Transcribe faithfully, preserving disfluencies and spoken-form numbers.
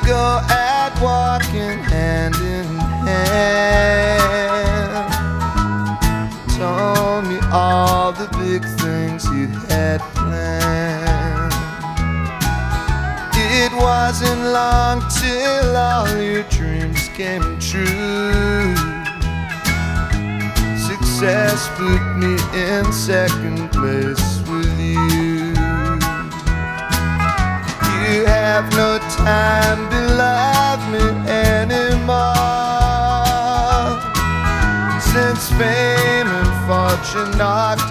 go at walking hand in hand. Told me all the big things you had planned. It wasn't long till all your dreams came true. Success put me in second place with you. You have no time to love me anymore, since fame and fortune knocked